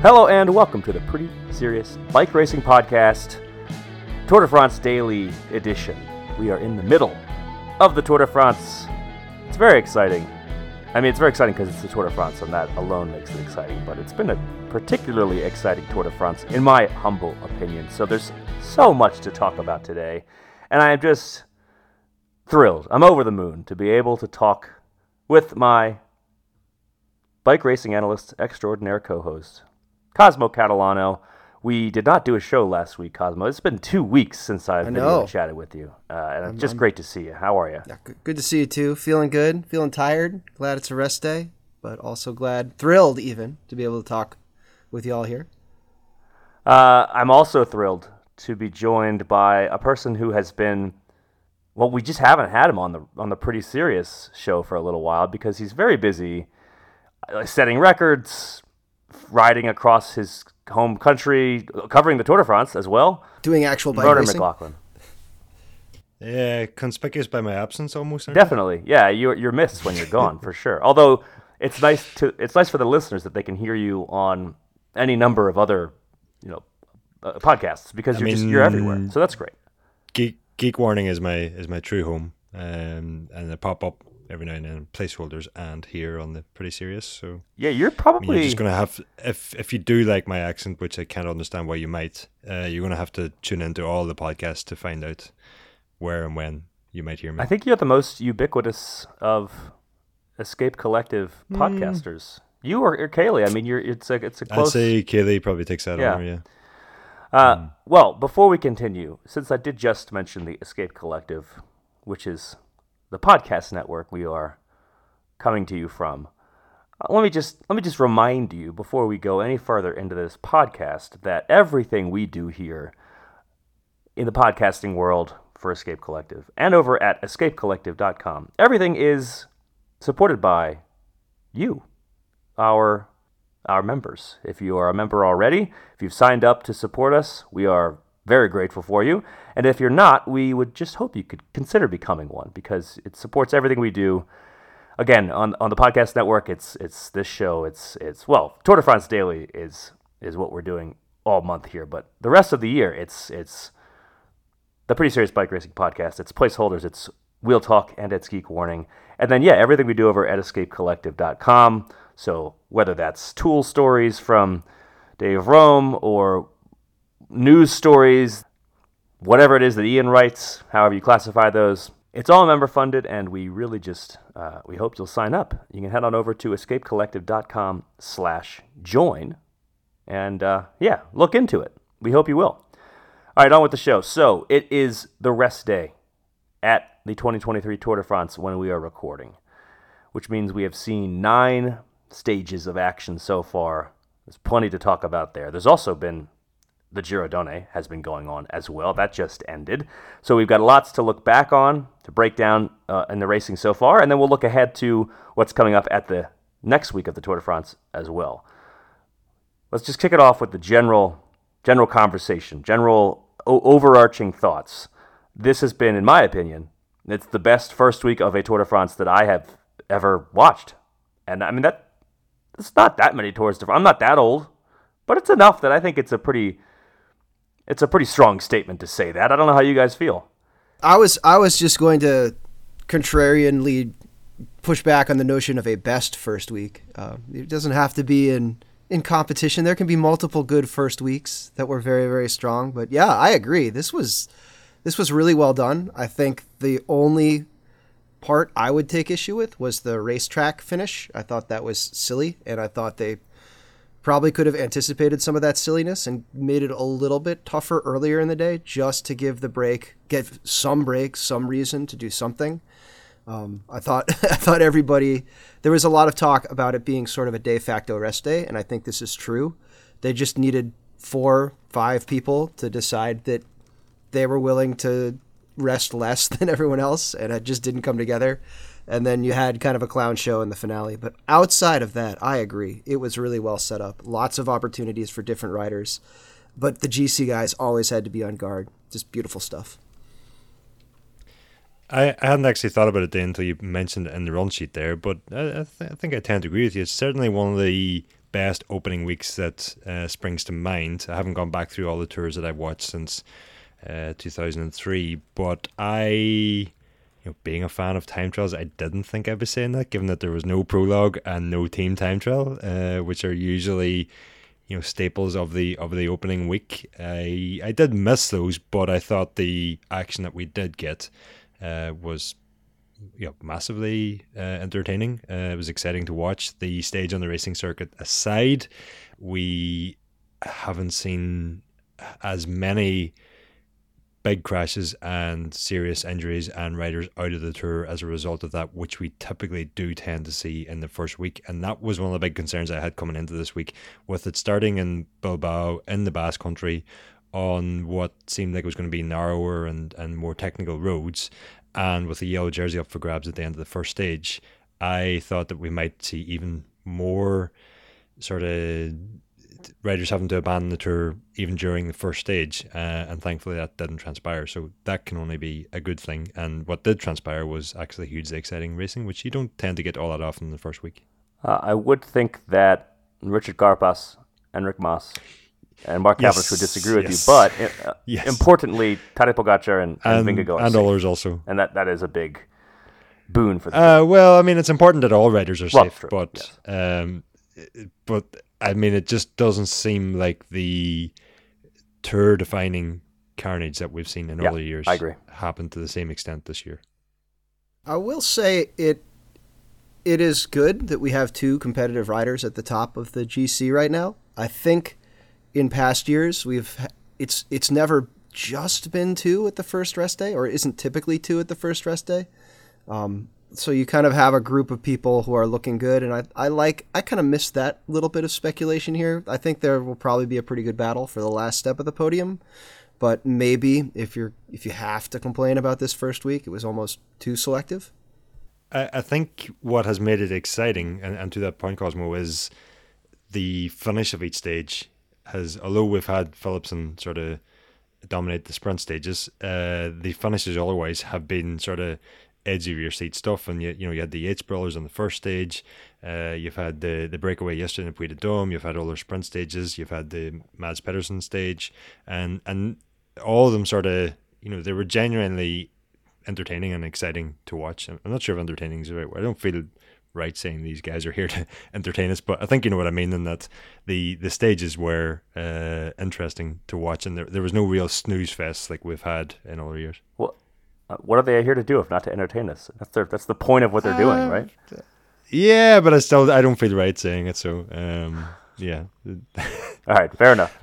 Hello and welcome to the Pretty Serious Bike Racing Podcast, Tour de France Daily Edition. We are in the middle of the Tour de France. It's very exciting. It's very exciting because it's the Tour de France, and that alone makes it exciting, but it's been a particularly exciting Tour de France, in my humble opinion. So there's so much to talk about today, and I am just thrilled. I'm over the moon to be able to talk with my bike racing analyst extraordinaire co-host, Cosmo Catalano. We did not do a show last week, Cosmo. It's been 2 weeks since I've video chatted with you, and it's just great to see you. How are you? Yeah, good to see you too. Feeling good, feeling tired. Glad it's a rest day, but also thrilled even to be able to talk with you all here. I'm also thrilled to be joined by a person who has been, well, we just haven't had him on the Pretty Serious show for a little while because he's very busy setting records, riding across his home country, covering the Tour de France as well. Doing actual bike Ronan racing. McLaughlin. Yeah, conspicuous by my absence almost. Definitely. Yeah, you're missed when you're gone, for sure. Although it's nice for the listeners that they can hear you on any number of other, podcasts because you're everywhere. So that's great. Geek Warning is my true home, and I pop up every now and then, placeholders and here on the Pretty Serious. So yeah, you're probably you're just gonna have, if you do like my accent, which I can't understand why you might, you're gonna have to tune into all the podcasts to find out where and when you might hear me. I think you're the most ubiquitous of Escape Collective podcasters. You or Kaylee. It's a close. I'd say Kaylee probably takes that over. Yeah. Well, before we continue, since I did just mention the Escape Collective, which is the podcast network we are coming to you from, let me just remind you before we go any further into this podcast that everything we do here in the podcasting world for Escape Collective and over at escapecollective.com, everything is supported by you, our members. If you are a member already, if you've signed up to support us, we are very grateful for you. And if you're not, we would just hope you could consider becoming one because it supports everything we do. Again, on the podcast network, it's this show. It's Tour de France Daily is what we're doing all month here, but the rest of the year, it's the Pretty Serious Bike Racing Podcast. It's Placeholders, it's Wheel Talk, and it's Geek Warning. And then, everything we do over at escapecollective.com. So whether that's tool stories from Dave Rome or news stories, whatever it is that Ian writes, however you classify those, it's all member funded, and we really just we hope you'll sign up. You can head on over to escapecollective.com/join and look into it. We hope you will. All right, on with the show. So it is the rest day at the 2023 Tour de France when we are recording, which means we have seen 9 stages of action so far. There's plenty to talk about there. There's also been the Giro Donne has been going on as well. That just ended. So we've got lots to look back on, to break down in the racing so far, and then we'll look ahead to what's coming up at the next week of the Tour de France as well. Let's just kick it off with the general conversation, general overarching thoughts. This has been, in my opinion, it's the best first week of a Tour de France that I have ever watched. And it's not that many Tours de France. I'm not that old, but it's enough that I think it's a pretty strong statement to say that. I don't know how you guys feel. I was just going to contrarianly push back on the notion of a best first week. It doesn't have to be in competition. There can be multiple good first weeks that were very, very strong. But yeah, I agree. This was really well done. I think the only part I would take issue with was the racetrack finish. I thought that was silly, and I thought they probably could have anticipated some of that silliness and made it a little bit tougher earlier in the day just to give some reason to do something. I thought everybody, there was a lot of talk about it being sort of a de facto rest day, and I think this is true. They just needed 4-5 people to decide that they were willing to rest less than everyone else, and it just didn't come together. And then you had kind of a clown show in the finale. But outside of that, I agree. It was really well set up. Lots of opportunities for different riders. But the GC guys always had to be on guard. Just beautiful stuff. I hadn't actually thought about it until you mentioned it in the run sheet there, but I think I tend to agree with you. It's certainly one of the best opening weeks that springs to mind. I haven't gone back through all the tours that I've watched since 2003, but being a fan of time trials, I didn't think I'd be saying that, given that there was no prologue and no team time trial, which are usually staples of the opening week. I did miss those, but I thought the action that we did get was massively entertaining. It was exciting to watch. The stage on the racing circuit aside, we haven't seen as many big crashes and serious injuries and riders out of the tour as a result of that, which we typically do tend to see in the first week. And that was one of the big concerns I had coming into this week, with it starting in Bilbao in the Basque Country on what seemed like it was going to be narrower and more technical roads, and with the yellow jersey up for grabs at the end of the first stage. I thought that we might see even more sort of riders having to abandon the tour even during the first stage, and thankfully that didn't transpire, so that can only be a good thing. And what did transpire was actually hugely exciting racing, which you don't tend to get all that often in the first week. I would think that Richard Carapaz, Enric Mas, and Mark Cavendish would disagree with you, but importantly, Tadej Pogacar and Vingegaard and others also, and that is a big boon for them. well, I mean, it's important that all riders are safe, true, but but I mean, it just doesn't seem like the tour-defining carnage that we've seen in earlier years happened to the same extent this year. I will say it is good that we have two competitive riders at the top of the GC right now. I think in past years it's never just been two at the first rest day, or it isn't typically two at the first rest day. So you kind of have a group of people who are looking good, and I kind of miss that little bit of speculation here. I think there will probably be a pretty good battle for the last step of the podium, but maybe if you have to complain about this first week, it was almost too selective. I think what has made it exciting, and to that point, Cosmo, is the finish of each stage has, although we've had Philipsen sort of dominate the sprint stages, the finishes otherwise have been sort of edge of your seat stuff. And you had the Yates Brothers on the first stage, you've had the breakaway yesterday in Puy de Dôme, you've had all their sprint stages, you've had the Mads Pedersen stage, and all of them sort of, they were genuinely entertaining and exciting to watch. I'm not sure if entertaining is the right word. I don't feel right saying these guys are here to entertain us, but I think you know what I mean, in that the stages were interesting to watch, and there was no real snooze fest like we've had in other years. Well, what are they here to do if not to entertain us? That's the point of what they're doing, right? Yeah, but I don't feel right saying it, so yeah. All right, fair enough.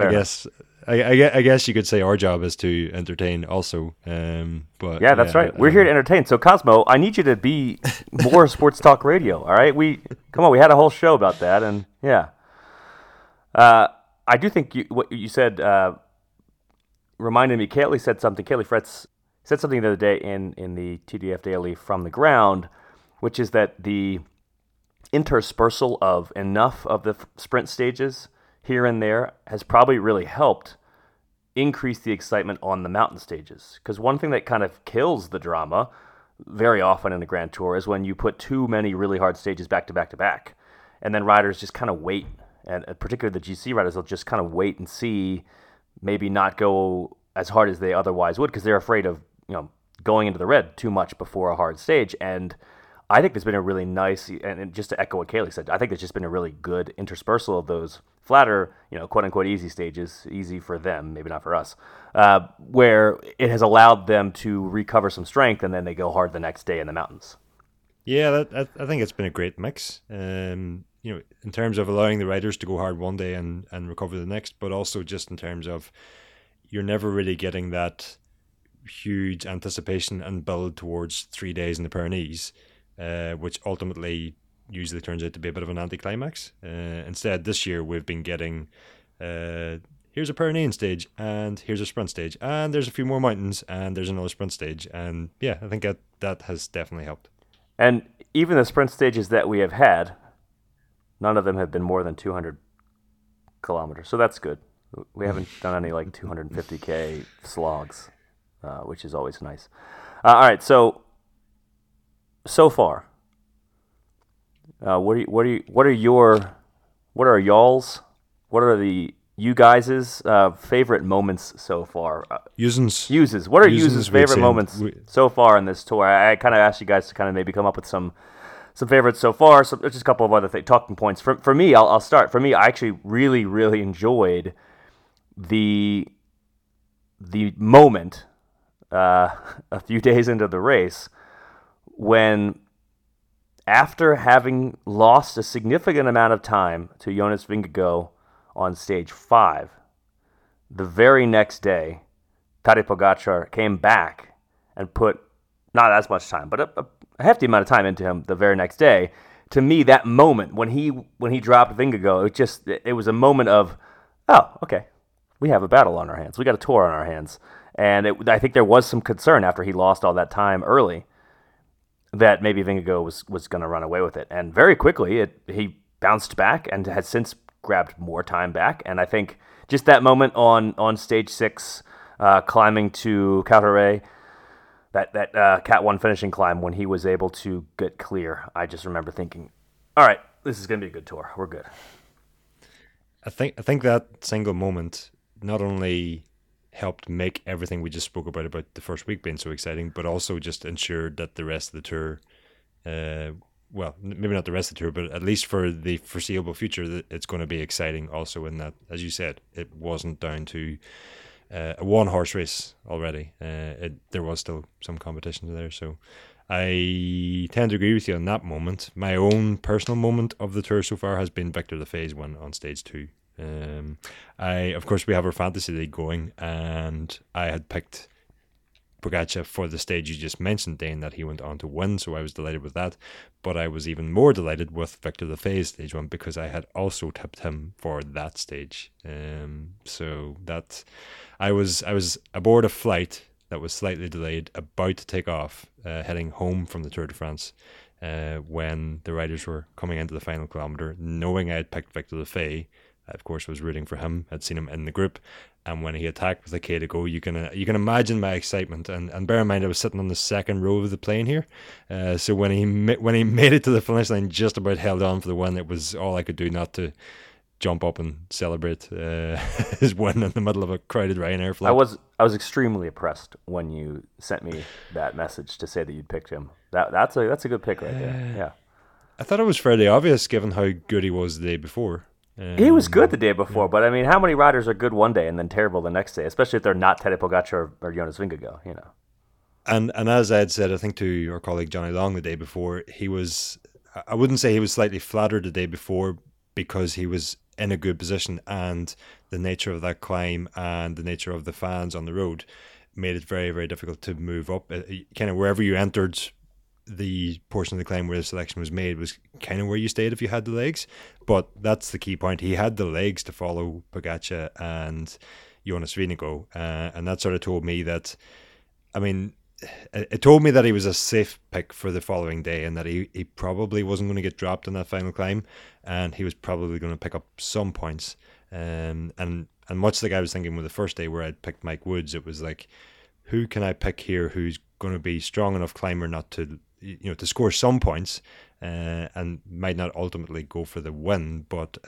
I guess you could say our job is to entertain also. But yeah, that's right. We're here to entertain. So Cosmo, I need you to be more sports talk radio. All right, we had a whole show about that, and yeah, I do think what you said reminded me. Kaylee Fretz said something the other day in the TDF Daily from the ground, which is that the interspersal of enough of the sprint stages here and there has probably really helped increase the excitement on the mountain stages. Because one thing that kind of kills the drama very often in the Grand Tour is when you put too many really hard stages back to back to back, and then riders just kind of wait, and particularly the GC riders will just kind of wait and see, maybe not go as hard as they otherwise would because they're afraid of going into the red too much before a hard stage. And I think there's been a really nice, and just to echo what Kaylee said, I think there's just been a really good interspersal of those flatter, quote unquote easy stages, easy for them, maybe not for us, where it has allowed them to recover some strength, and then they go hard the next day in the mountains. Yeah, I think it's been a great mix. In terms of allowing the riders to go hard one day and recover the next, but also just in terms of you're never really getting that huge anticipation and build towards 3 days in the Pyrenees, which ultimately usually turns out to be a bit of an anticlimax. Instead, this year we've been getting here's a Pyrenean stage, and here's a sprint stage, and there's a few more mountains, and there's another sprint stage. And yeah, I think that has definitely helped. And even the sprint stages that we have had, none of them have been more than 200 kilometers, so that's good. We haven't done any like 250K slogs, which is always nice. All right, so far, what are What are y'all's? What are you guys' favorite moments so far? Uses. What are Uses' favorite moments so far in this tour? I kind of asked you guys to kind of maybe come up with some favorites so far. So there's just a couple of other talking points. For me, I'll start. For me, I actually really, really enjoyed the moment a few days into the race when, after having lost a significant amount of time to Jonas Vingegaard on stage 5, the very next day, Tadej Pogačar came back and put not as much time, but a hefty amount of time into him the very next day. To me, that moment when he dropped Vingegaard, it was a moment of, oh, okay, we have a battle on our hands. We got a tour on our hands. And I think there was some concern after he lost all that time early that maybe Vingegaard was going to run away with it. And very quickly, he bounced back and has since grabbed more time back. And I think just that moment on stage 6, climbing to Cauterets, that Cat 1 finishing climb when he was able to get clear, I just remember thinking, all right, this is going to be a good tour. We're good. I think that single moment not only helped make everything we just spoke about the first week being so exciting, but also just ensured that the rest of the tour, well, maybe not the rest of the tour, but at least for the foreseeable future, that it's going to be exciting also in that, as you said, it wasn't down to a one-horse race already. There was still some competition there, so I tend to agree with you on that moment. My own personal moment of the tour so far has been Victor Lafay's one on stage 2. Of course, we have our fantasy league going, and I had picked Pogačar for the stage you just mentioned, Dane, that he went on to win, so I was delighted with that. But I was even more delighted with Victor Lafay's stage 1 because I had also tipped him for that stage. So that I was aboard a flight that was slightly delayed, about to take off, heading home from the Tour de France, when the riders were coming into the final kilometre, knowing I had picked Victor Lafay. I, of course, was rooting for him. I'd seen him in the group, and when he attacked with a K to go, you can imagine my excitement. And bear in mind, I was sitting on the second row of the plane here, so when he made it to the finish line, just about held on for the win. It was all I could do not to jump up and celebrate his win in the middle of a crowded Ryanair flight. I was extremely impressed when you sent me that message to say that you'd picked him. That's a good pick right there. Yeah, I thought it was fairly obvious given how good he was the day before. He was good the day before, but I mean, how many riders are good one day and then terrible the next day, especially if they're not Tadej Pogačar or Jonas Vingegaard, you know? And as I had said, I think to our colleague Johnny Long the day before, I wouldn't say he was slightly flattered the day before because he was in a good position, and the nature of that climb and the nature of the fans on the road made it very, very difficult to move up. Kind of wherever you entered the portion of the climb where the selection was made was kind of where you stayed if you had the legs. But that's the key point. He had the legs to follow Pogačar and Jonas Vingegaard, and that sort of told me that, I mean, it told me that he was a safe pick for the following day, and that he probably wasn't going to get dropped in that final climb, and he was probably going to pick up some points. And much like I was thinking with the first day where I'd picked Mike Woods, it was like, who can I pick here who's going to be strong enough climber not to, to score some points, and might not ultimately go for the win. But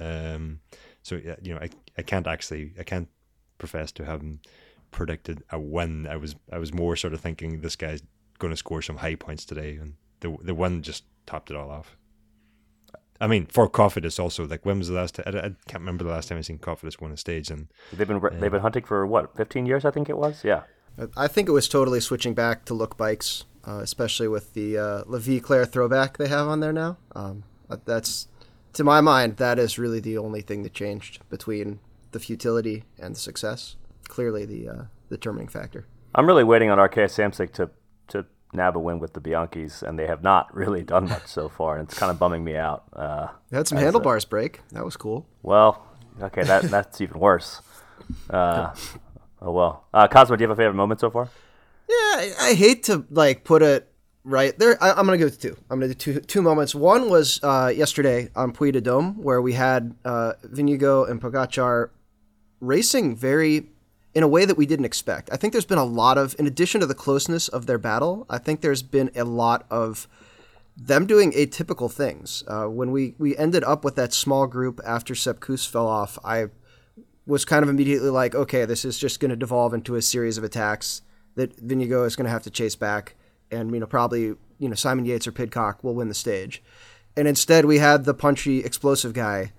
I can't profess to have predicted a win. I was more sort of thinking this guy's going to score some high points today, and the win just topped it all off. I mean, for Cofidis also, like, when was the last time? I can't remember the last time I've seen Cofidis win a stage. And they've been hunting for what, 15 years? I think it was. Yeah. I think it was totally switching back to Look bikes, especially with the La Vie Claire throwback they have on there now. That's, to my mind, that is really the only thing that changed between the futility and the success. Clearly the determining factor. I'm really waiting on Arkea Samsic to nab a win with the Bianchis, and they have not really done much so far, and it's kind of bumming me out. They had some handlebars break. That was cool. Well, okay, that's even worse. Oh well. Cosmo, do you have a favorite moment so far? Yeah, I hate to put it right there. I'm gonna go with two. I'm gonna do two moments. One was yesterday on Puy de Dôme, where we had Vingegaard and Pogačar racing in a way that we didn't expect. I think there's been a lot of, in addition to the closeness of their battle, I think there's been a lot of them doing atypical things. When we ended up with that small group after Sepp Kuss fell off, I was kind of immediately like, okay, this is just going to devolve into a series of attacks that Vingegaard is going to have to chase back, and probably Simon Yates or Pidcock will win the stage. And instead, we had the punchy, explosive guy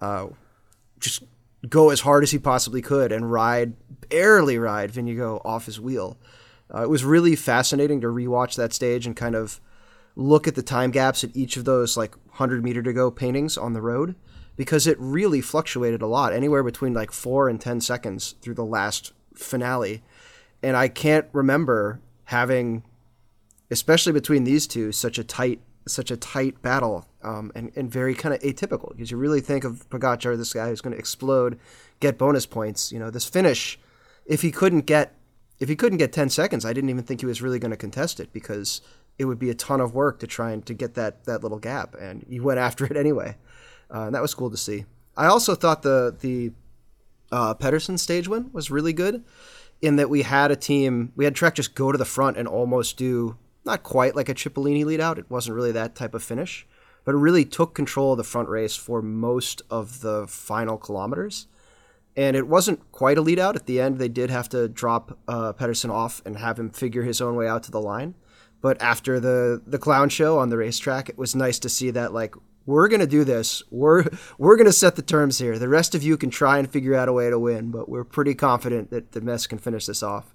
just go as hard as he possibly could and barely ride Vingegaard off his wheel. It was really fascinating to rewatch that stage and kind of look at the time gaps at each of those 100-meter to go paintings on the road, because it really fluctuated a lot, anywhere between 4 and 10 seconds through the last finale. And I can't remember having, especially between these two, such a tight battle, and very kind of atypical, because you really think of Pogačar, this guy who's going to explode, get bonus points. This finish, if he couldn't get 10 seconds, I didn't even think he was really going to contest it, because it would be a ton of work to try and to get that little gap, and he went after it anyway. And that was cool to see. I also thought the Pedersen stage win was really good, in that we had Trek just go to the front and almost do, not quite like a Cipollini lead out. It wasn't really that type of finish, but it really took control of the front race for most of the final kilometers. And it wasn't quite a lead out. At the end, they did have to drop Pedersen off and have him figure his own way out to the line. But after the clown show on the racetrack, it was nice to see that, we're going to do this. We're going to set the terms here. The rest of you can try and figure out a way to win, but we're pretty confident that the Metz can finish this off.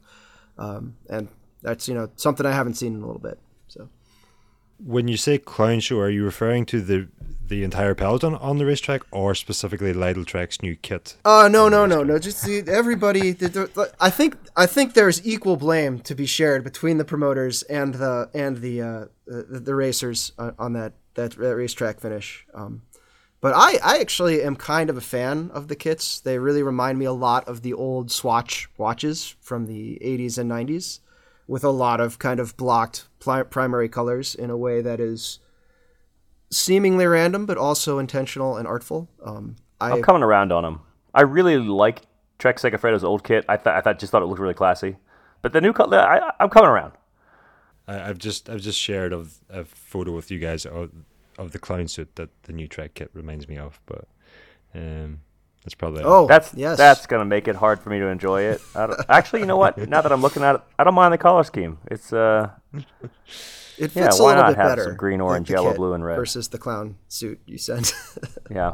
And that's, something I haven't seen in a little bit. So, when you say clown show, are you referring to the entire peloton on the racetrack, or specifically Lidl Trek's new kit? No. Just everybody. I think there's equal blame to be shared between the promoters and the racers on that racetrack finish. But I actually am kind of a fan of the kits. They really remind me a lot of the old Swatch watches from the 80s and 90s, with a lot of kind of blocked primary colors in a way that is seemingly random, but also intentional and artful. I'm coming around on them. I really like Trek Segafredo's old kit. I thought it looked really classy. But the new color, I'm coming around. I've just shared a photo with you guys of the clown suit that the new Trek kit reminds me of, but that's probably that's gonna make it hard for me to enjoy it. Actually, you know what? Now that I'm looking at it, I don't mind the color scheme. It's it fits a little bit better. Some green, orange, yellow, blue, and red versus the clown suit you sent. Yeah.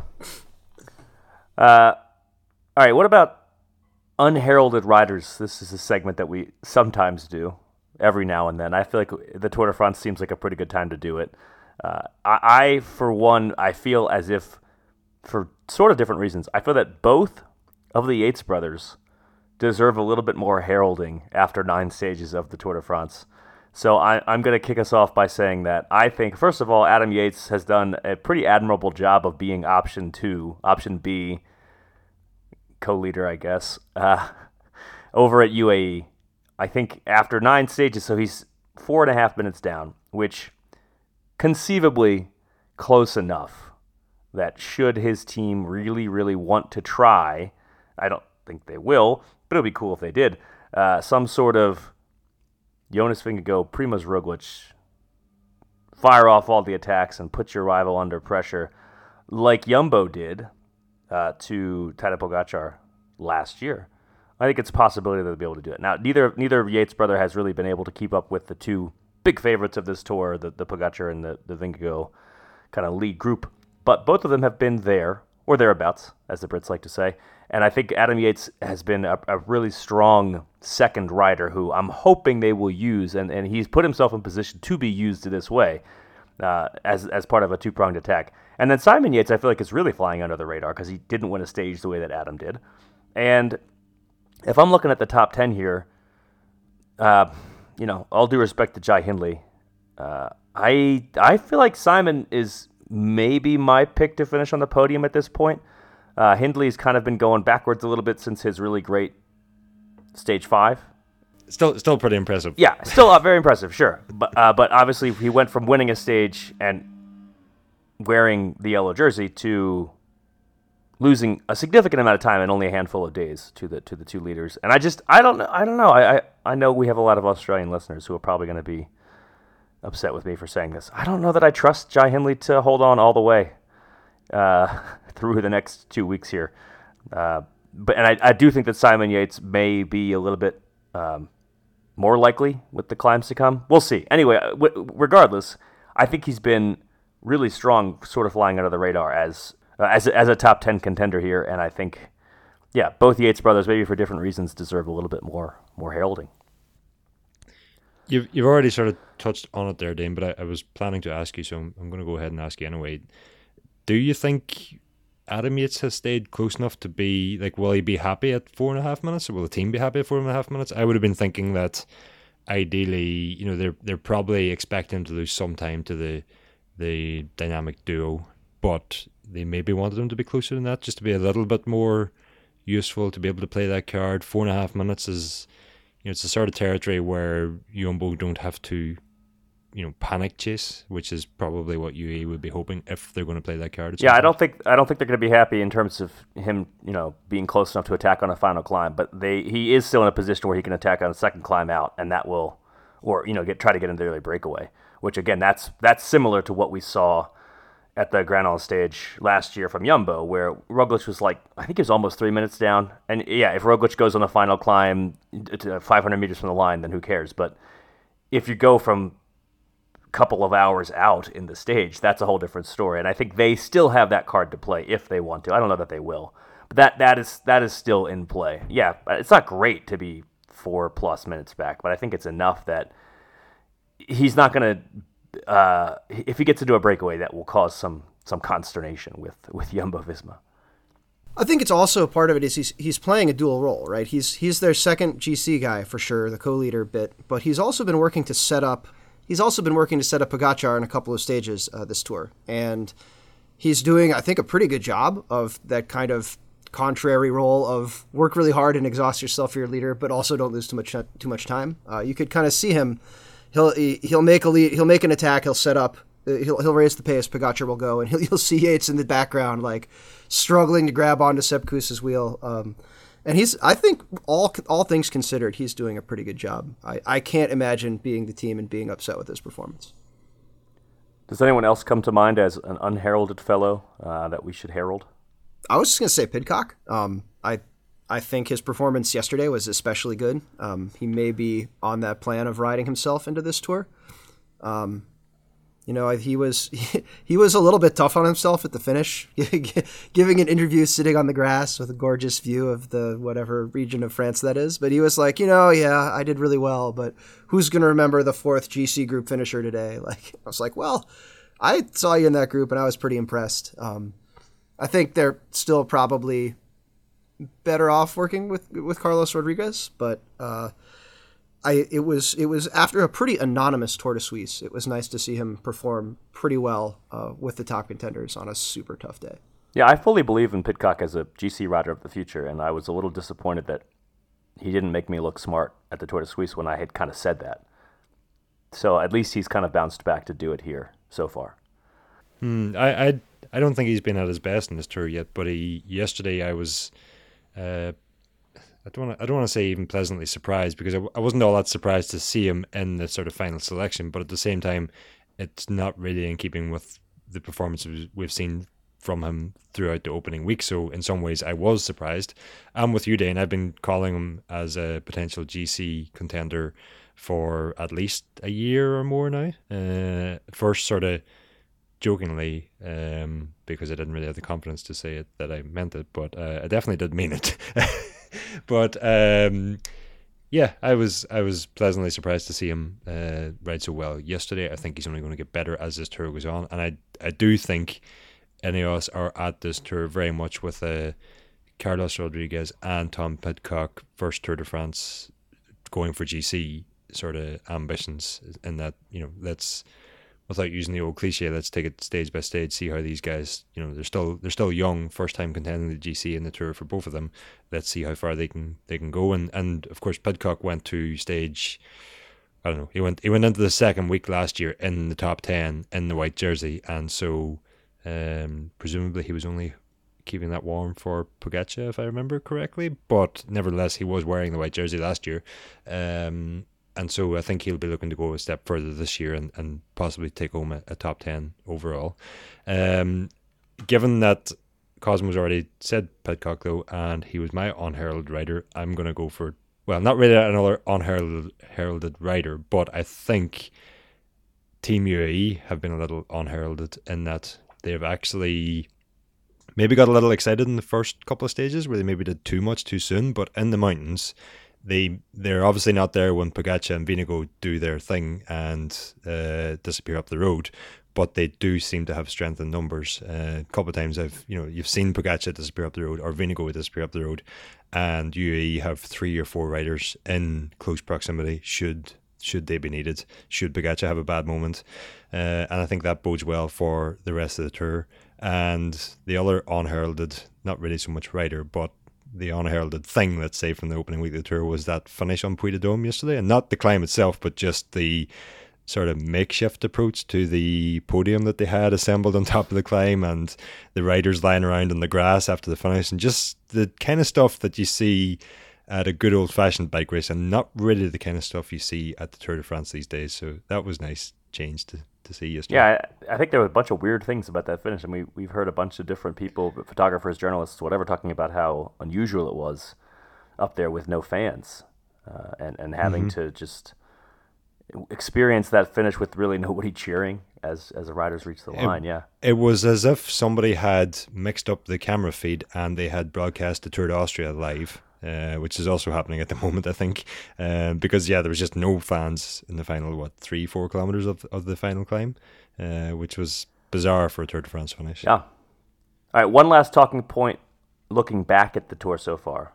All right. What about unheralded riders? This is a segment that we sometimes do every now and then. I feel like the Tour de France seems like a pretty good time to do it. I for one, I feel as if, for sort of different reasons, I feel that both of the Yates brothers deserve a little bit more heralding after 9 stages of the Tour de France. So I'm going to kick us off by saying that I think, first of all, Adam Yates has done a pretty admirable job of being option B, co-leader, I guess, over at UAE. I think after 9 stages, so he's 4.5 minutes down, which conceivably close enough that should his team really, really want to try, I don't think they will, but it would be cool if they did, some sort of Jonas Vingegaard, Primož Roglič, fire off all the attacks and put your rival under pressure, like Jumbo did to Tadej Pogačar last year. I think it's a possibility that they'll be able to do it. Now, neither of Yates' brother has really been able to keep up with the two big favorites of this tour, the Pogačar and the Vingegaard kind of lead group. But both of them have been there, or thereabouts, as the Brits like to say. And I think Adam Yates has been a really strong second rider who I'm hoping they will use, and he's put himself in position to be used this way as part of a two-pronged attack. And then Simon Yates, I feel like, is really flying under the radar because he didn't win a stage the way that Adam did. And if I'm looking at the top 10 here, all due respect to Jai Hindley, I feel like Simon is maybe my pick to finish on the podium at this point. Hindley's kind of been going backwards a little bit since his really great stage 5. Still pretty impressive. Yeah, still very impressive, sure. But obviously he went from winning a stage and wearing the yellow jersey to losing a significant amount of time in only a handful of days to the two leaders. And I don't know. I know we have a lot of Australian listeners who are probably going to be upset with me for saying this. I don't know that I trust Jai Hindley to hold on all the way through the next 2 weeks here. But I do think that Simon Yates may be a little bit more likely with the climbs to come. We'll see. Anyway, regardless, I think he's been really strong, sort of flying under the radar as a top 10 contender here. And I think, yeah, both Yates brothers, maybe for different reasons, deserve a little bit more heralding. You've already sort of touched on it there, Dane, but I was planning to ask you, so I'm going to go ahead and ask you anyway. Do you think Adam Yates has stayed close enough to be, like, will he be happy at 4.5 minutes, or will the team be happy at 4.5 minutes? I would have been thinking that ideally, you know, they're probably expecting him to lose some time to the dynamic duo, but they maybe wanted him to be closer than that, just to be a little bit more useful, to be able to play that card. 4.5 minutes is, you know, it's the sort of territory where Jumbo don't have to, you know, panic chase, which is probably what UAE would be hoping if they're going to play that card. Yeah, I don't think they're going to be happy in terms of him, you know, being close enough to attack on a final climb. But he is still in a position where he can attack on a second climb out, and that will, or you know, try to get into the early breakaway. Which again, that's similar to what we saw at the Grand Island stage last year from Jumbo, where Roglic was like, I think he was almost 3 minutes down. And yeah, if Roglic goes on the final climb to 500 meters from the line, then who cares? But if you go from couple of hours out in the stage, that's a whole different story. And I think they still have that card to play if they want to. I don't know that they will, but that is still in play. Yeah, it's not great to be 4+ minutes back, but I think it's enough that he's not going to, if he gets into a breakaway, that will cause some consternation with Jumbo-Visma. I think it's also part of it is he's playing a dual role, right? He's their second GC guy for sure, the co-leader bit, but he's also been working to set up Pogačar in a couple of stages this tour. And he's doing, I think, a pretty good job of that kind of contrary role of work really hard and exhaust yourself for your leader, but also don't lose too much time. You could kind of see him. He'll make a lead. He'll make an attack. He'll set up. He'll raise the pace. Pogačar will go, and you'll see Yates in the background, like struggling to grab onto Sepp Kuss's wheel. And I think all things considered, he's doing a pretty good job. I can't imagine being the team and being upset with his performance. Does anyone else come to mind as an unheralded fellow that we should herald? I was just going to say Pidcock. I think his performance yesterday was especially good. He may be on that plan of riding himself into this tour. You know, he was a little bit tough on himself at the finish, giving an interview sitting on the grass with a gorgeous view of the whatever region of France that is. But he was like, you know, yeah, I did really well, but who's going to remember the 4th GC group finisher today? Like, I was like, well, I saw you in that group and I was pretty impressed. I think they're still probably better off working with Carlos Rodriguez, but it was after a pretty anonymous Tour de Suisse. It was nice to see him perform pretty well with the top contenders on a super tough day. Yeah, I fully believe in Pidcock as a GC rider of the future, and I was a little disappointed that he didn't make me look smart at the Tour de Suisse when I had kind of said that. So at least he's kind of bounced back to do it here so far. I don't think he's been at his best in this tour yet, but yesterday I was. I don't want to say even pleasantly surprised, because I wasn't all that surprised to see him in the sort of final selection, but at the same time, it's not really in keeping with the performances we've seen from him throughout the opening week. So in some ways, I was surprised. I'm with you, Dane. I've been calling him as a potential GC contender for at least a year or more now. First, sort of jokingly, because I didn't really have the confidence to say it that I meant it, but I definitely did mean it. But yeah, I was pleasantly surprised to see him ride so well yesterday. I think he's only going to get better as this tour goes on, and I do think Ineos are at this tour very much with Carlos Rodriguez and Tom Pidcock first Tour de France going for GC sort of ambitions, in that, you know, let's, without using the old cliche, let's take it stage by stage, see how these guys, you know, they're still young, first time contending the GC in the tour for both of them. Let's see how far they can go. And of course Pidcock went to stage, I don't know, he went into the second week last year in the top 10 in the white jersey, and so presumably he was only keeping that warm for Pogačar, if I remember correctly, but nevertheless he was wearing the white jersey last year. And so I think he'll be looking to go a step further this year and possibly take home a top 10 overall. Given that Cosmo's already said Pidcock, though, and he was my unheralded rider, I'm going to go for, well, not really another unheralded rider, but I think Team UAE have been a little unheralded in that they've actually maybe got a little excited in the first couple of stages where they maybe did too much too soon, but in the mountains, they're obviously not there when Pogačar and Vingegaard do their thing and disappear up the road, but they do seem to have strength in numbers. A couple of times you've seen Pogačar disappear up the road or Vingegaard disappear up the road, and UAE have 3 or 4 riders in close proximity should they be needed, should Pogačar have a bad moment. And I think that bodes well for the rest of the Tour. And the other unheralded, not really so much rider, but the unheralded thing, let's say, from the opening week of the Tour was that finish on Puy de Dôme yesterday. And not the climb itself, but just the sort of makeshift approach to the podium that they had assembled on top of the climb, and the riders lying around on the grass after the finish, and just the kind of stuff that you see at a good old-fashioned bike race, and not really the kind of stuff you see at the Tour de France these days. So that was nice change to see yesterday. Yeah, I think there were a bunch of weird things about that finish, and we've heard a bunch of different people, photographers, journalists, whatever, talking about how unusual it was up there with no fans, and having to just experience that finish with really nobody cheering as the riders reach the line. It was as if somebody had mixed up the camera feed and they had broadcast the Tour de Austria live. Which is also happening at the moment, I think, because there was just no fans in the final 3-4 kilometers of the final climb, which was bizarre for a Tour de France finish. Yeah. All right, one last talking point. Looking back at the Tour so far,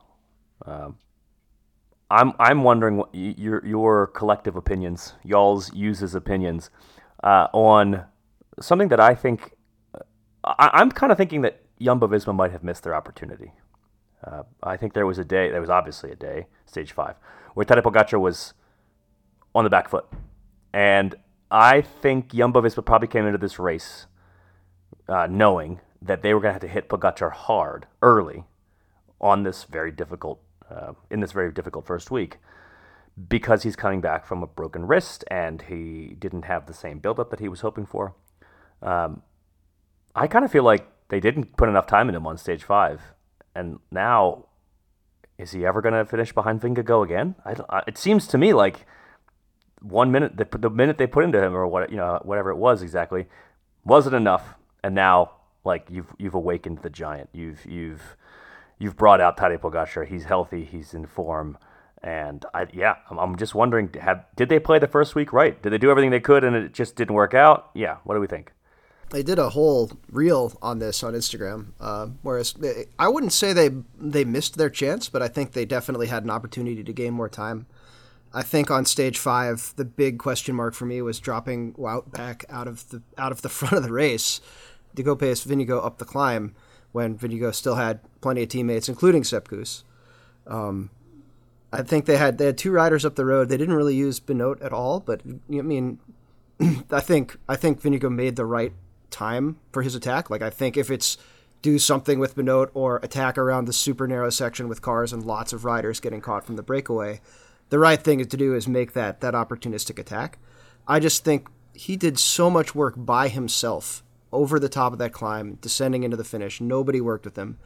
I'm wondering what your collective opinions, y'all's uses opinions, on something that I think I'm kind of thinking that Jumbo-Visma might have missed their opportunity. I think there was obviously a day, stage 5, where Tadej Pogačar was on the back foot. And I think Jumbo-Visma probably came into this race knowing that they were going to have to hit Pogačar hard early on this very difficult, in this very difficult first week, because he's coming back from a broken wrist and he didn't have the same buildup that he was hoping for. I kind of feel like they didn't put enough time in him on stage 5. And now, is he ever going to finish behind Vingegaard again? It seems to me like 1 minute, the minute they put into him, or whatever it was exactly, wasn't enough. And now, like, you've awakened the giant. You've brought out Tadej Pogačar. He's healthy. He's in form. And I'm just wondering, did they play the first week right? Did they do everything they could and it just didn't work out? Yeah. What do we think? They did a whole reel on this on Instagram, whereas I wouldn't say they missed their chance, but I think they definitely had an opportunity to gain more time. I think on stage 5, the big question mark for me was dropping Wout back out of the front of the race to go pace Vingegaard up the climb when Vingegaard still had plenty of teammates, including Sepp Kuss. I think they had 2 riders up the road. They didn't really use Benoot at all, but I mean, I think Vingegaard made the right time for his attack. Like, I think if it's do something with Benoot or attack around the super narrow section with cars and lots of riders getting caught from the breakaway, the right thing to do is make that opportunistic attack. I just think he did so much work by himself over the top of that climb, descending into the finish. Nobody worked with him.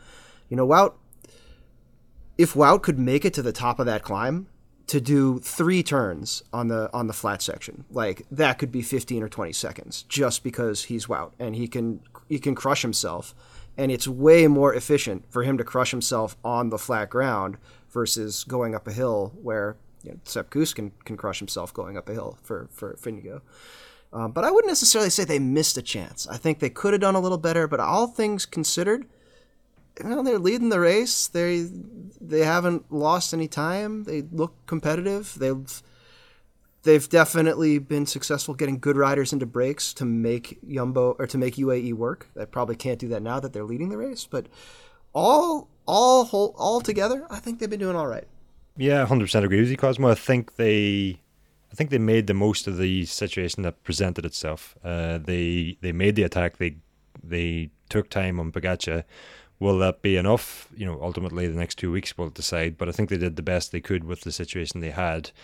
If Wout could make it to the top of that climb to do 3 turns on the flat section, like, that could be 15 or 20 seconds just because he's Wout and he can crush himself, and it's way more efficient for him to crush himself on the flat ground versus going up a hill where Sepp Kuss can crush himself going up a hill for Vingegaard. But I wouldn't necessarily say they missed a chance. I think they could have done a little better, but all things considered, they're leading the race. They haven't lost any time. They look competitive. They've definitely been successful getting good riders into breaks to make UAE work. They probably can't do that now that they're leading the race. But all together, I think they've been doing all right. Yeah, 100% agree with you, Cosmo. I think they made the most of the situation that presented itself. They made the attack. They took time on Pogačar. Will that be enough? Ultimately the next 2 weeks will decide, but I think they did the best they could with the situation they had.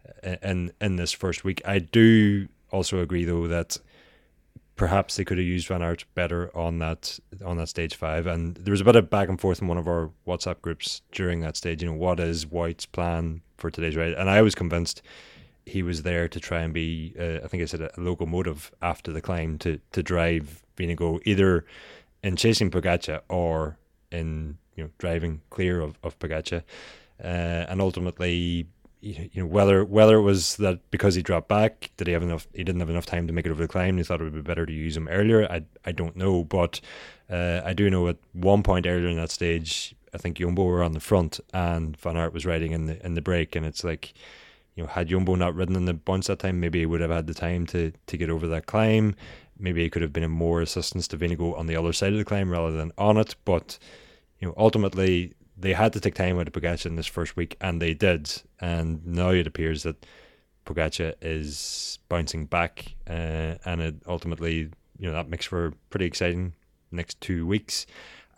in this first week. I do also agree though that perhaps they could have used Van Aert better on that stage 5, and there was a bit of back and forth in one of our WhatsApp groups during that stage. What is White's plan for today's ride? And I was convinced he was there to try and be, I think I said, a locomotive after the climb to drive Vingegaard either in chasing Pogačar or in driving clear of Pogačar, and ultimately. Whether it was that because he dropped back, he didn't have enough time to make it over the climb, he thought it would be better to use him earlier. I don't know, but I do know at one point earlier in that stage, I think Jumbo were on the front and Van Aert was riding in the break, and it's like, had Jumbo not ridden in the bunch that time, maybe he would have had the time to get over that climb. Maybe he could have been in more assistance to Vingegaard on the other side of the climb rather than on it. But ultimately, they had to take time out of Pogačar in this first week, and they did. And now it appears that Pogačar is bouncing back, and it ultimately, that makes for a pretty exciting next 2 weeks.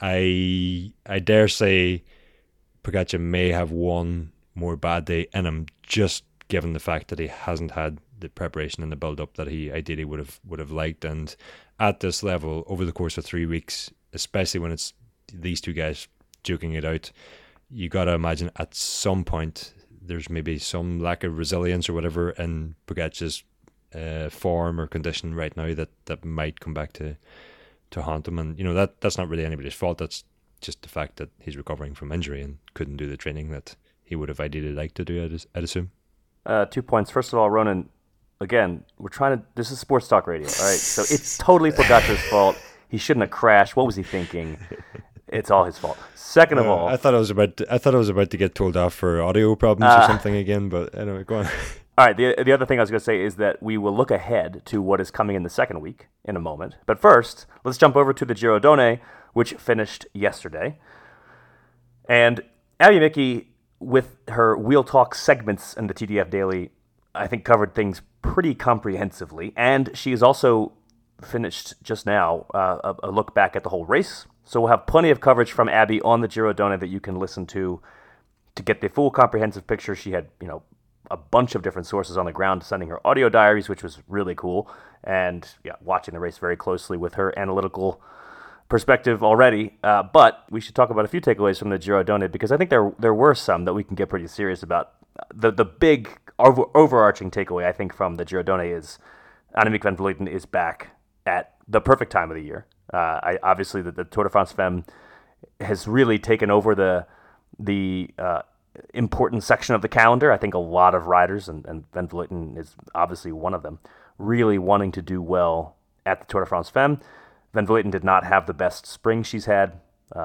I dare say Pogačar may have one more bad day in him, just given the fact that he hasn't had the preparation and the build-up that he ideally would have liked. And at this level, over the course of 3 weeks, especially when it's these two guys duking it out, you got to imagine at some point there's maybe some lack of resilience or whatever in Pogačar's form or condition right now that might come back to haunt him. And that's not really anybody's fault. That's just the fact that he's recovering from injury and couldn't do the training that he would have ideally liked to do, I'd assume. 2 points. First of all, Ronan, again, this is sports talk radio, all right? So it's totally Pogačar's fault. He shouldn't have crashed. What was he thinking? It's all his fault. Second of all, I thought I was about to get told off for audio problems or something again. But anyway, go on. All right. The other thing I was going to say is that we will look ahead to what is coming in the second week in a moment. But first, let's jump over to the Giro Donne, which finished yesterday. And Abby Mickey, with her Wheel Talk segments in the TDF Daily, I think covered things pretty comprehensively. And she has also finished just now a look back at the whole race. So we'll have plenty of coverage from Abby on the Giro Donne that you can listen to get the full comprehensive picture. She had, a bunch of different sources on the ground sending her audio diaries, which was really cool. And watching the race very closely with her analytical perspective already. But we should talk about a few takeaways from the Giro Donne, because I think there were some that we can get pretty serious about. The big overarching takeaway, I think, from the Giro Donne is Annemiek van Vleuten is back at the perfect time of the year. Obviously, the Tour de France Femme has really taken over the important section of the calendar. I think a lot of riders, and Van Vleuten is obviously one of them, really wanting to do well at the Tour de France Femme. Van Vleuten did not have the best spring she's had.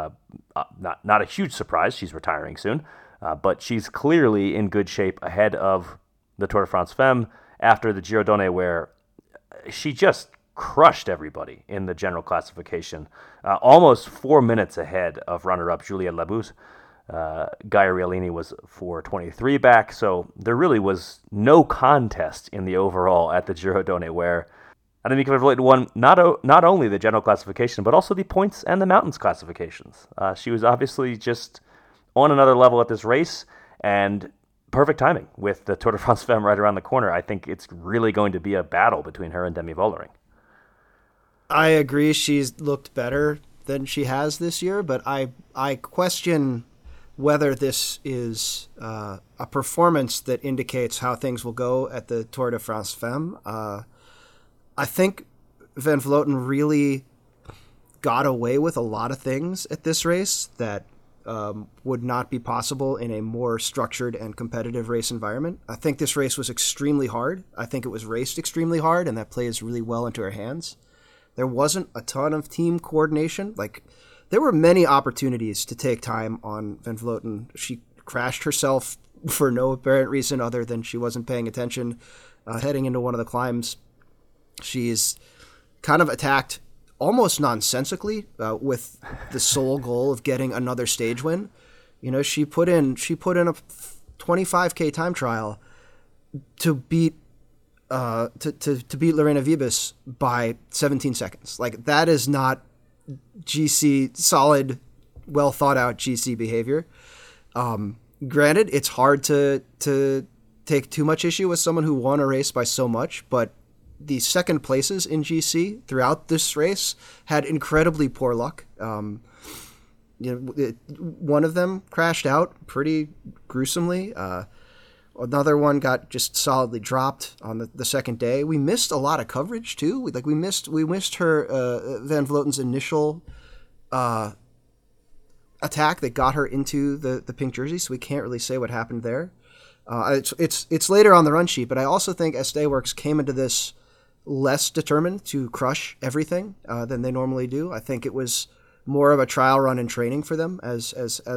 Not a huge surprise. She's retiring soon. But she's clearly in good shape ahead of the Tour de France Femme after the Giro Donne, where she just crushed everybody in the general classification, almost 4 minutes ahead of runner-up Juliette Labute. Gaia Rialini was 4:23 back, so there really was no contest in the overall at the Giro Donne, where Annemiek van Vleuten won not only the general classification, but also the points and the mountains classifications. She was obviously just on another level at this race, and perfect timing with the Tour de France Femme right around the corner. I think it's really going to be a battle between her and Demi Vollering. I agree she's looked better than she has this year, but I question whether this is a performance that indicates how things will go at the Tour de France Femme. I think Van Vleuten really got away with a lot of things at this race that would not be possible in a more structured and competitive race environment. I think this race was extremely hard. I think it was raced extremely hard, and that plays really well into her hands. There wasn't a ton of team coordination. There were many opportunities to take time on Van Vleuten. She crashed herself for no apparent reason other than she wasn't paying attention heading into one of the climbs. She's kind of attacked almost nonsensically with the sole goal of getting another stage win. She put in a 25K time trial to beat Lorena Wiebes by 17 seconds. That is not GC solid, well thought out GC behavior. Granted, it's hard to take too much issue with someone who won a race by so much, but the second places in GC throughout this race had incredibly poor luck. One of them crashed out pretty gruesomely. Another one got just solidly dropped on the second day. We missed a lot of coverage too. We missed her Van Vloten's initial attack that got her into the pink jersey, so we can't really say what happened there. It's later on the run sheet, but I also think SD Works came into this less determined to crush everything than they normally do. I think it was more of a trial run in training for them as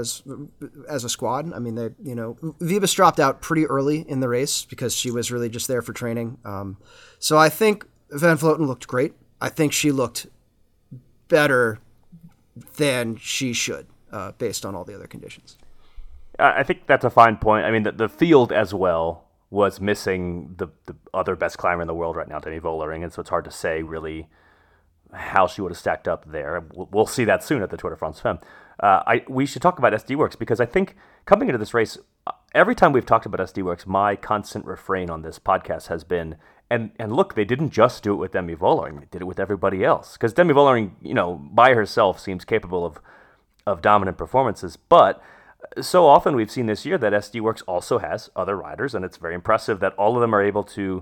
a squad. I mean, Vibus dropped out pretty early in the race because she was really just there for training. So I think Van Vleuten looked great. I think she looked better than she should based on all the other conditions. I think that's a fine point. I mean, the field as well was missing the other best climber in the world right now, Demi Vollering, and so it's hard to say really how she would have stacked up there. We'll see that soon at the Tour de France Femme. We should talk about SD Works because I think coming into this race, every time we've talked about SD Works, my constant refrain on this podcast has been, and look, they didn't just do it with Demi Vollering, they did it with everybody else. Because Demi Vollering, by herself seems capable of dominant performances, but so often we've seen this year that SD Works also has other riders, and it's very impressive that all of them are able to,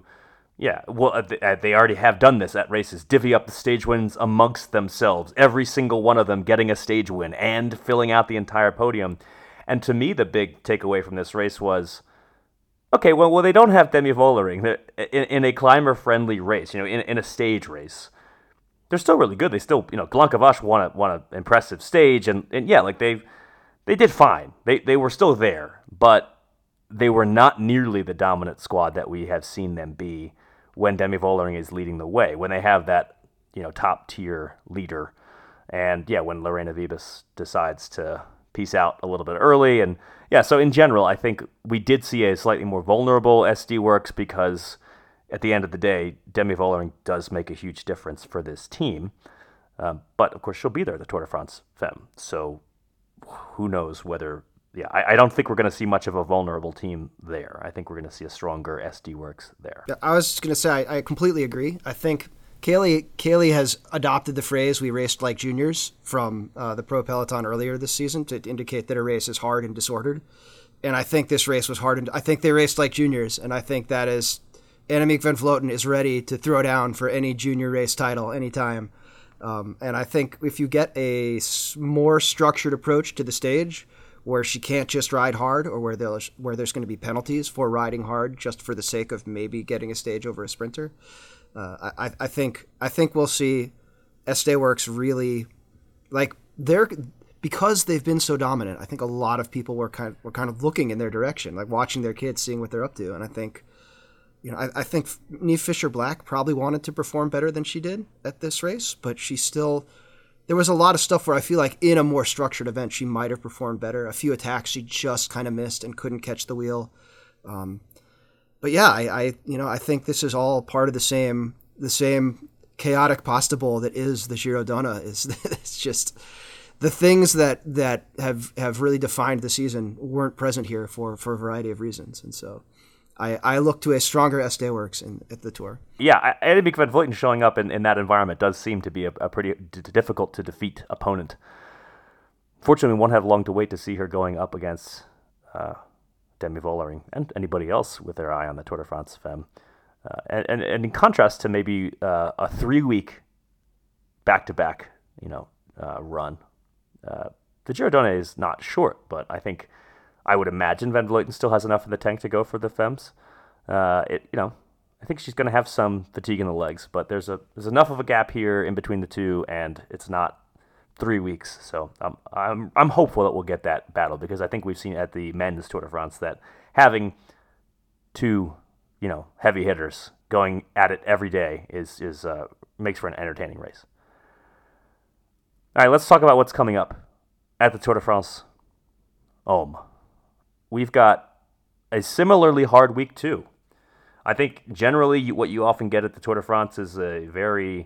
they already have done this at races, divvy up the stage wins amongst themselves, every single one of them getting a stage win and filling out the entire podium. And to me, the big takeaway from this race was, okay, well they don't have Demi Vollering in a climber-friendly race, in a stage race. They're still really good. They still, Glankovac won an impressive stage, and they did fine. They were still there, but they were not nearly the dominant squad that we have seen them be when Demi Vollering is leading the way, when they have that, top-tier leader. And, when Lorena Vibus decides to peace out a little bit early. And, so in general, I think we did see a slightly more vulnerable SD Works because at the end of the day, Demi Vollering does make a huge difference for this team. But, of course, she'll be there at the Tour de France Femme. So who knows whether... I don't think we're going to see much of a vulnerable team there. I think we're going to see a stronger SD Works there. I was going to say, I completely agree. I think Kaylee has adopted the phrase, we raced like juniors, from the Pro Peloton earlier this season to indicate that a race is hard and disordered. And I think this race was hard, and I think they raced like juniors, and I think that is... Annemiek van Vleuten is ready to throw down for any junior race title anytime. And I think if you get a more structured approach to the stage, where she can't just ride hard, or where there's going to be penalties for riding hard just for the sake of maybe getting a stage over a sprinter, I think we'll see SD Works really, because they've been so dominant. I think a lot of people were kind of looking in their direction, like watching their kids, seeing what they're up to, and I think. I think Niamh Fisher-Black probably wanted to perform better than she did at this race, but there was a lot of stuff where I feel like in a more structured event, she might have performed better. A few attacks she just kind of missed and couldn't catch the wheel. But yeah, I think this is all part of the same chaotic pasta bowl that is the Giro Donna. It's just the things that have really defined the season weren't present here for a variety of reasons, and so. I look to a stronger SD Works at the Tour. Yeah, Annemiek van Vleuten showing up in that environment does seem to be a pretty difficult to defeat opponent. Fortunately, we won't have long to wait to see her going up against Demi Vollering and anybody else with their eye on the Tour de France Femme. And in contrast to maybe a 3-week back-to-back run, the Giro Donne is not short, but I would imagine Van Vleuten still has enough in the tank to go for the Femmes. I think she's going to have some fatigue in the legs, but there's enough of a gap here in between the two, and it's not 3 weeks. So I'm hopeful that we'll get that battle, because I think we've seen at the men's Tour de France that having two heavy hitters going at it every day is makes for an entertaining race. All right, let's talk about what's coming up at the Tour de France Homme. We've got a similarly hard week, too. I think generally what you often get at the Tour de France is a very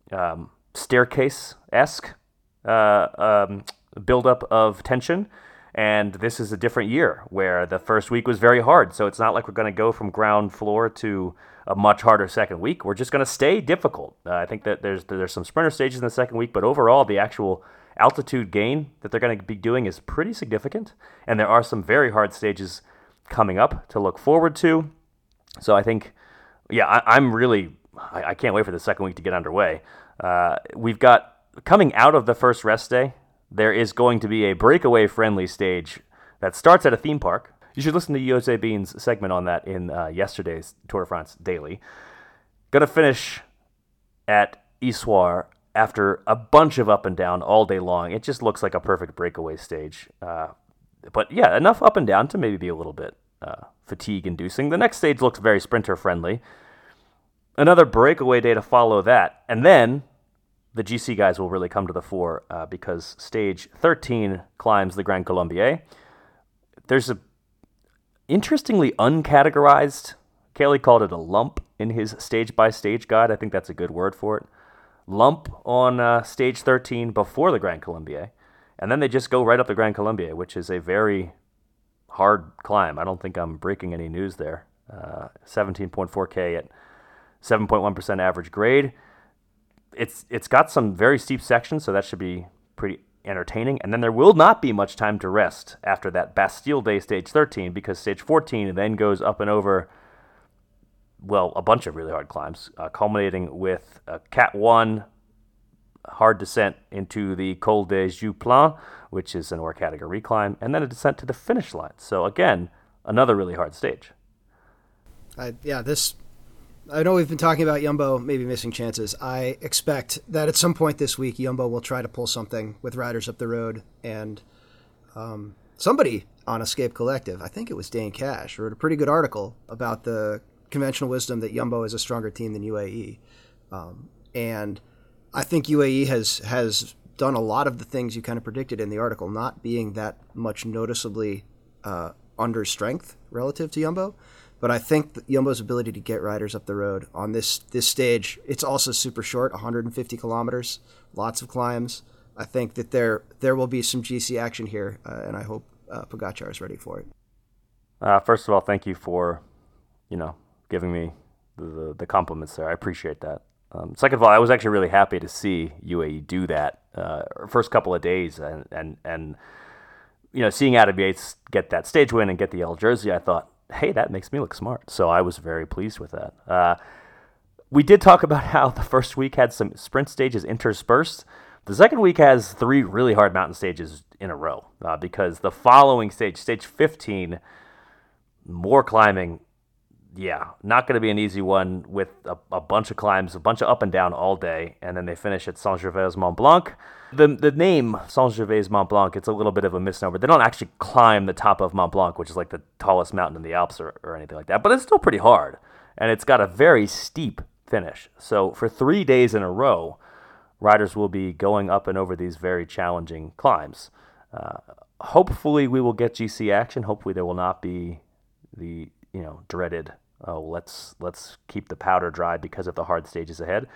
staircase-esque buildup of tension. And this is a different year where the first week was very hard. So it's not like we're going to go from ground floor to a much harder second week. We're just going to stay difficult. I think that there's some sprinter stages in the second week, but overall the actual altitude gain that they're going to be doing is pretty significant. And there are some very hard stages coming up to look forward to. So I think, yeah, I can't wait for the second week to get underway. We've got, coming out of the first rest day, there is going to be a breakaway-friendly stage that starts at a theme park. You should listen to Jose Bean's segment on that in yesterday's Tour de France Daily. Going to finish at Issoire after a bunch of up and down all day long. It just looks like a perfect breakaway stage. But yeah, enough up and down to maybe be a little bit fatigue-inducing. The next stage looks very sprinter-friendly. Another breakaway day to follow that. And then the GC guys will really come to the fore because stage 13 climbs the Grand Colombier. There's a interestingly uncategorized, Kelly called it a lump in his stage-by-stage guide. I think that's a good word for it. Lump on stage 13 before the Grand Colombier. And then they just go right up the Grand Colombier, which is a very hard climb. I don't think I'm breaking any news there. 17.4K at 7.1% average grade. It's got some very steep sections, so that should be pretty entertaining. And then there will not be much time to rest after that Bastille Day stage 13, because stage 14 then goes up and over, well, a bunch of really hard climbs, culminating with a Cat 1 hard descent into the Col des Jouplins, which is an Or category climb, and then a descent to the finish line. So again, another really hard stage. I know we've been talking about Jumbo maybe missing chances. I expect that at some point this week, Jumbo will try to pull something with riders up the road. And somebody on Escape Collective, I think it was Dane Cash, wrote a pretty good article about the conventional wisdom that Jumbo is a stronger team than UAE. And I think UAE has done a lot of the things you kind of predicted in the article, not being that much noticeably under strength relative to Jumbo. But I think that Jumbo's ability to get riders up the road on this stage, it's also super short, 150 kilometers, lots of climbs. I think that there will be some GC action here, and I hope Pogačar is ready for it. First of all, thank you for, giving me the compliments there. I appreciate that. Second of all, I was actually really happy to see UAE do that first couple of days, and seeing Adam Yates get that stage win and get the yellow jersey, I thought, hey, that makes me look smart. So I was very pleased with that. We did talk about how the first week had some sprint stages interspersed. The second week has 3 really hard mountain stages in a row because the following stage 15, more climbing. Yeah, not going to be an easy one with a bunch of climbs, a bunch of up and down all day, and then they finish at Saint-Gervais-Mont Blanc. The name Saint-Gervais-Mont Blanc, it's a little bit of a misnomer. They don't actually climb the top of Mont Blanc, which is like the tallest mountain in the Alps or anything like that, but it's still pretty hard, and it's got a very steep finish. So for 3 days in a row, riders will be going up and over these very challenging climbs. Hopefully we will get GC action. Hopefully there will not be the dreaded, let's keep the powder dry because of the hard stages ahead.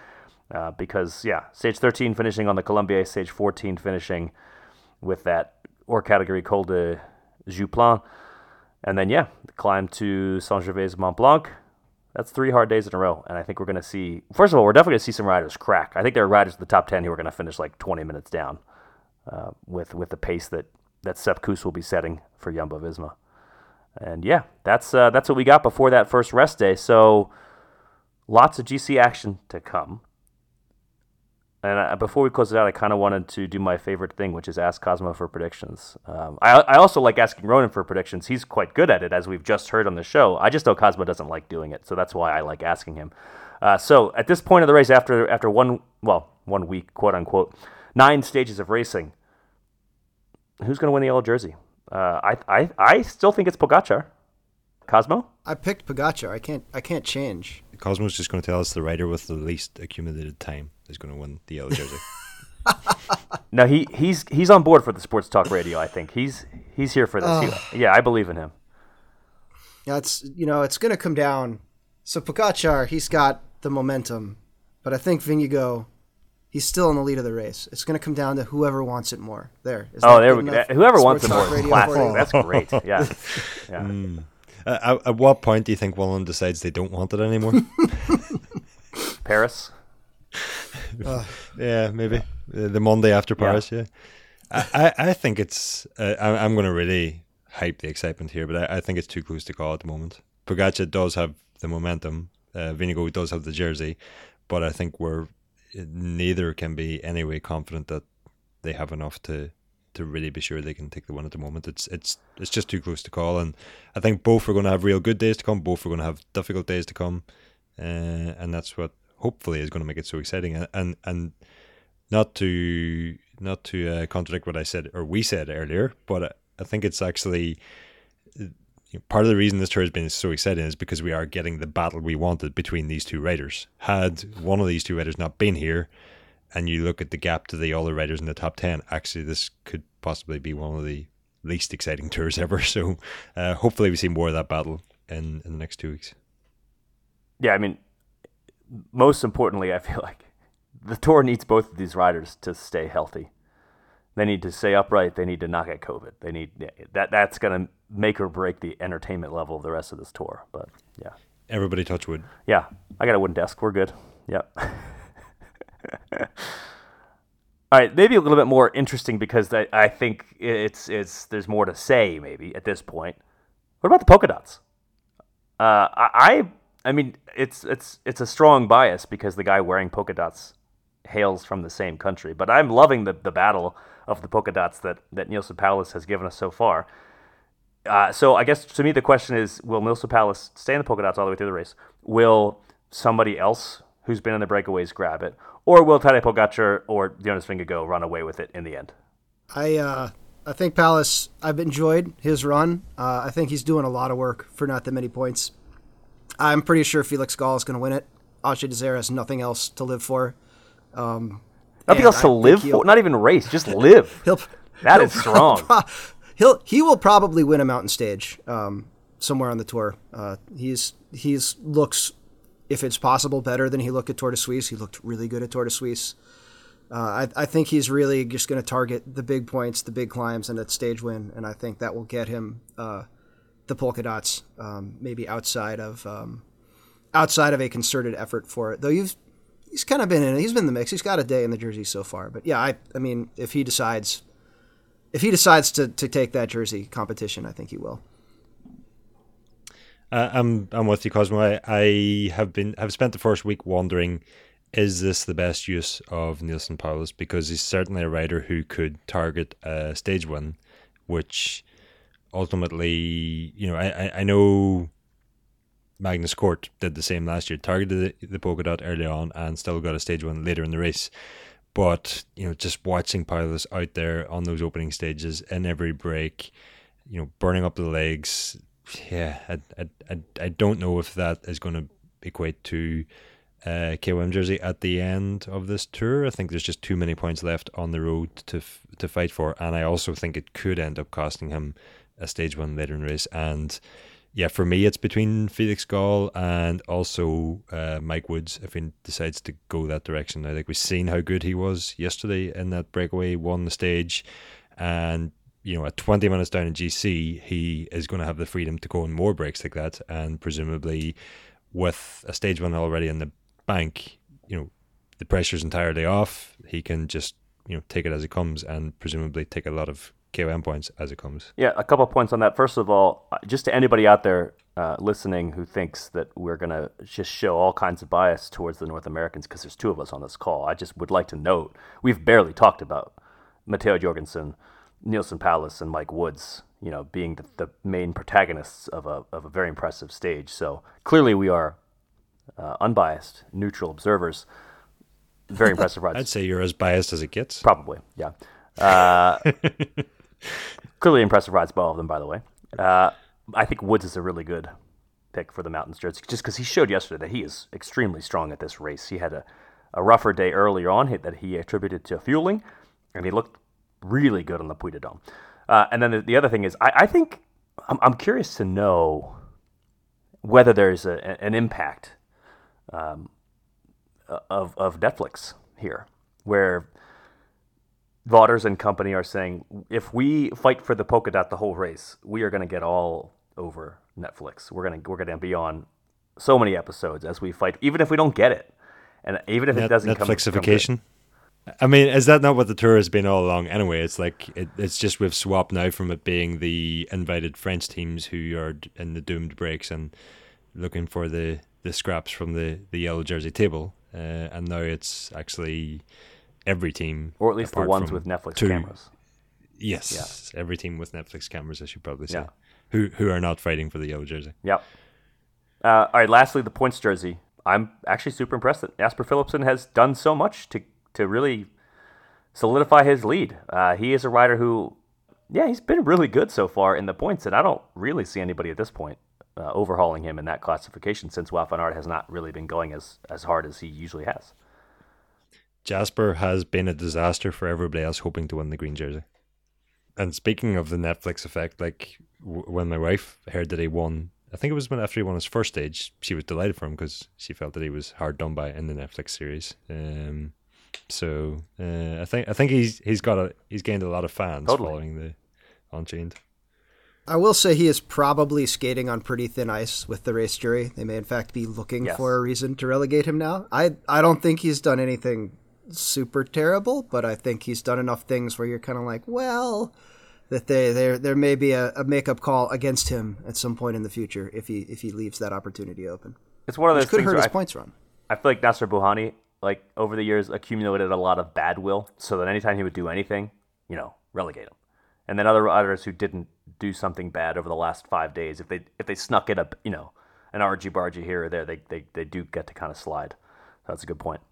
Stage 13 finishing on the Colombier, stage 14 finishing with that Or category Col de Jouplin, and then the climb to Saint-Gervais-Mont Blanc. That's 3 hard days in a row, and I think we're going to see, first of all, we're definitely going to see some riders crack. I think there are riders in the top 10 who are going to finish like 20 minutes down with the pace that Sepp Kuss will be setting for Jumbo-Visma. And that's what we got before that first rest day. So lots of GC action to come. And before we close it out, I kind of wanted to do my favorite thing, which is ask Cosmo for predictions. I also like asking Ronan for predictions. He's quite good at it, as we've just heard on the show. I just know Cosmo doesn't like doing it, so that's why I like asking him. So at this point of the race, after one week, quote unquote, 9 stages of racing, who's going to win the yellow jersey? I still think it's Pogačar. Cosmo? I picked Pogačar. I can't change. Cosmo's just going to tell us the rider with the least accumulated time is going to win the yellow jersey. No, he's on board for the sports talk radio. I think he's here for this. I believe in him. Yeah, it's going to come down. So Pogačar, he's got the momentum, but I think Vingegaard He's still in the lead of the race. It's going to come down to whoever wants it more. There. There we go. Whoever wants it Sports more Talk is Radio classic. 40. That's great. Yeah. Yeah. At what point do you think one of them decides they don't want it anymore? Paris. Yeah, maybe the Monday after Paris. Yeah, I think it's. I'm going to really hype the excitement here, but I think it's too close to call at the moment. Pogačar does have the momentum. Vingegaard does have the jersey, but I think neither can be anyway confident that they have enough to really be sure they can take the one at the moment. It's just too close to call, and I think both are going to have real good days to come. Both are going to have difficult days to come, and that's what hopefully is going to make it so exciting. And not to contradict what I said or we said earlier, but I think it's actually part of the reason this tour has been so exciting is because we are getting the battle we wanted between these two riders. Had one of these two riders not been here, and you look at the gap to the other riders in the top 10, actually this could possibly be one of the least exciting tours ever. So hopefully we see more of that battle in the next 2 weeks. Yeah, I mean, most importantly, I feel like the tour needs both of these riders to stay healthy. They need to stay upright. They need to not get COVID. They need that's going to make or break the entertainment level of the rest of this tour. But yeah, everybody touch wood. Yeah, I got a wooden desk. We're good. Yep. All right, maybe a little bit more interesting because I think it's there's more to say maybe at this point. What about the polka dots? I mean it's a strong bias because the guy wearing polka dots hails from the same country, but I'm loving the battle of the polka dots that Neilson Powless has given us so far. So I guess to me the question is, will Neilson Powless stay in the polka dots all the way through the race? Will somebody else who's been in the breakaways grab it? Or will Tadej Pogačar or Jonas Vingegaard run away with it in the end? I think Powless, I've enjoyed his run. I think he's doing a lot of work for not that many points. I'm pretty sure Felix Gall is going to win it. Ashe Désir has nothing else to live for. Nothing else to live for? Not even race, just live. That is strong. He will probably win a mountain stage somewhere on the tour. He's looks, if it's possible, better than he looked at Tour de Suisse. He looked really good at Tour de Suisse. I think he's really just going to target the big points, the big climbs, and that stage win, and I think that will get him the polka dots, maybe outside of a concerted effort for it. Though he's kind of been in it. He's been in the mix. He's got a day in the jersey so far. But yeah, I mean, if he decides to take that jersey competition, I think he will. I'm with you, Cosmo. I have spent the first week wondering, is this the best use of Neilson Powless? Because he's certainly a rider who could target a stage win, which ultimately, I know Magnus Kort did the same last year, targeted the polka dot early on and still got a stage win later in the race. But, just watching Powless out there on those opening stages in every break, burning up the legs, yeah, I don't know if that is going to equate to KOM jersey at the end of this tour. I think there's just too many points left on the road to fight for, and I also think it could end up costing him a stage win later in the race. And yeah, for me, it's between Felix Gall and also Mike Woods if he decides to go that direction. I think we've seen how good he was yesterday in that breakaway, won the stage, and at 20 minutes down in GC, he is going to have the freedom to go on more breaks like that, and presumably with a stage win already in the bank, the pressure's entirely off. He can just take it as it comes, and presumably take a lot of KOM points as it comes. Yeah, a couple of points on that. First of all, just to anybody out there listening who thinks that we're going to just show all kinds of bias towards the North Americans, because there's two of us on this call, I just would like to note we've barely talked about Matteo Jorgensen, Neilson Powless, and Mike Woods, being the main protagonists of a very impressive stage. So clearly we are unbiased, neutral observers. Very impressive rides. I'd say you're as biased as it gets. Probably, yeah. Clearly impressive rides by all of them, by the way. I think Woods is a really good pick for the Mountains jersey, just because he showed yesterday that he is extremely strong at this race. He had a rougher day earlier on that he attributed to fueling, and he looked really good on the Puy de Dôme. And then the other thing is, I think I'm curious to know whether there's an impact of Netflix here. where Vaughters and company are saying, if we fight for the polka dot the whole race, we are going to get all over Netflix. We're gonna be on so many episodes as we fight, even if we don't get it, and even if it doesn't Netflixification. I mean, is that not what the tour has been all along? Anyway, it's like it's just we've swapped now from it being the invited French teams who are in the doomed breaks and looking for the scraps from the yellow jersey table, and now it's actually every team, or at least the ones with Netflix cameras. Yes, every team with Netflix cameras, I should probably say, yeah. who are not fighting for the yellow jersey. Yep. All right. Lastly, the points jersey. I'm actually super impressed that Jasper Philipsen has done so much to really solidify his lead. He is a rider who, he's been really good so far in the points, and I don't really see anybody at this point overhauling him in that classification, since Wout van Aert has not really been going as hard as he usually has. Jasper has been a disaster for everybody else hoping to win the green jersey. And speaking of the Netflix effect, like when my wife heard that he won, I think it was after he won his first stage, she was delighted for him because she felt that he was hard done by in the Netflix series. So I think he's gained a lot of fans following the Unchained. I will say he is probably skating on pretty thin ice with the race jury. They may in fact be looking for a reason to relegate him now. I don't think he's done anything super terrible, but I think he's done enough things where you're kind of like, well, that there may be a makeup call against him at some point in the future if he leaves that opportunity open. It's one of those Which could things hurt where his points run. I feel like Nasser Bouhanni, like over the years, accumulated a lot of bad will, so that anytime he would do anything, relegate him. And then other riders who didn't do something bad over the last 5 days, if they snuck in an argy-bargy here or there, they do get to kind of slide. So that's a good point.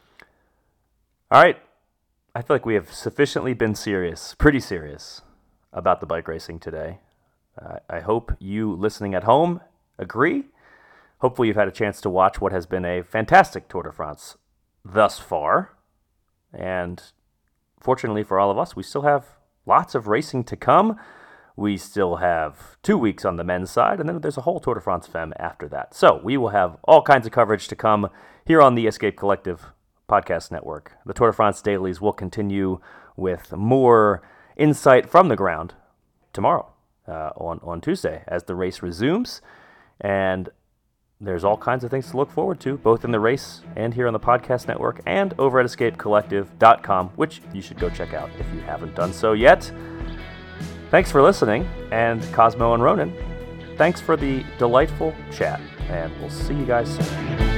All right. I feel like we have sufficiently been pretty serious, about the bike racing today. I hope you listening at home agree. Hopefully you've had a chance to watch what has been a fantastic Tour de France thus far. And fortunately for all of us, we still have lots of racing to come. We still have 2 weeks on the men's side, and then there's a whole Tour de France Femme after that. So we will have all kinds of coverage to come here on the Escape Collective podcast network. The Tour de France dailies will continue with more insight from the ground tomorrow on Tuesday as the race resumes. And there's all kinds of things to look forward to, both in the race and here on the podcast network and over at escapecollective.com, which you should go check out if you haven't done so yet. Thanks for listening, and Cosmo and Ronan, thanks for the delightful chat, and we'll see you guys soon.